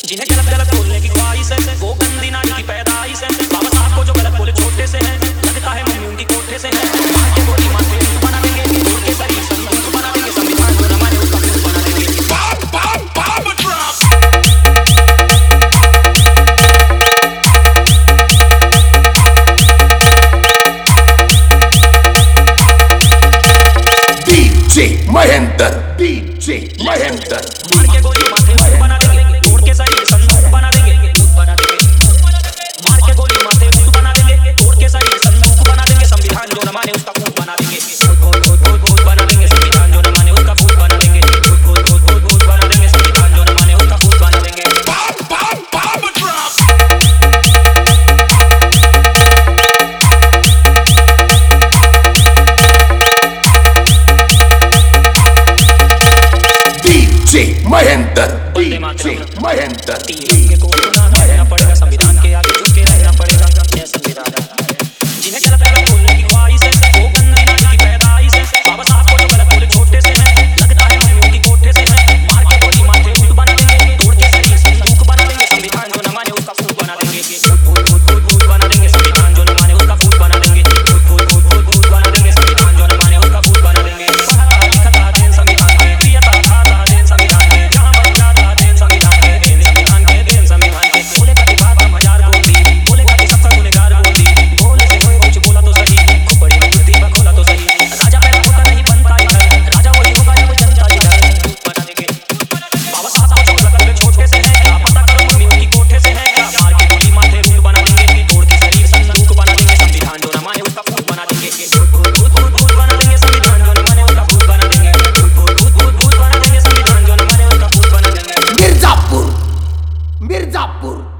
जिन्हें गलत गलत बोलने की ख्वाहिश है, वो गंदी नाली की पैदाइश है। बाबा साहब को जो गलत बोले छोटे से हैं, लगता है मम्मी उनकी कोठे से है। मार के गोली माथे बना देंगे, तोड़ के शरीर संदूक बना देंगे, संविधान जो न माने उसका खून बना देंगे। महेंद्र डीजे महेंद्र मार के गोली माथे बना देंगे, तोड़ के शरीर संदूक बना देंगे, बना देंगे। मार के गोली माथे बना देंगे, तोड़ के शरीर संदूक बना देंगे, संविधान जो न माने उसका खून बना देंगे। भूत बना देंगे, संविधान जो न माने उसका खून बना देंगे। भूत बना देंगे, संविधान जो न माने उसका खून बना देंगे। महेंद्र डीजे महेंद्र के को रहना पड़ेगा, संविधान के आगे झुक के रहना पड़ेगा। ये संविधान जिन्हें गलत गलत बोलने की ख्वाहिश है, वो गंदी नाली की पैदाइश है। बाबा साहब को जो गलत बोले छोटे से हैं, लगता है मम्मी उनकी कोठे से है। मार के गोली माथे बना देंगे, तोड़ के शरीर संदूक बना देंगे, संविधान जो न माने उसका खून बना देंगे। भूत बना देंगे, संविधान जो न माने उसका खून बना देंगे। भूत बना देंगे, संविधान जो न माने उसका खून बना देंगे। पढ़ता लिखता देन संविधान के, पियता खाता देन संविधान के, जहाँ बन जाता देन संविधान के, देन संविधान के, देन संविधान के। बोले का की बात हम हजार बोल दी, बोले का की सबका गुनहगार बोल दी। बोले से कोई कुछ बोला तो सही, खोपड़ी में बुद्धि का खोला तो सही। राजा पैदा होता नहीं बनता इधर, राजा वही होगा जब जनता इधर। भूत बना देंगे, बाबा साहब को जो गलत बोले छोटे से हैं, क्या पता करो मम्मी उनकी कोठे से है क्या। मार के गोली माथे रूट बना देंगे, तोड़ के शरीर संदूक बना देंगे, संविधान जो न माने उसका खून बना देंगे। भूत बना देंगे, संविधान जो न माने उसका खून बना देंगे। भूत बना देंगे, संविधान जो न माने उसका खून बना देंगे। मिर्जापुर मिर्जापुर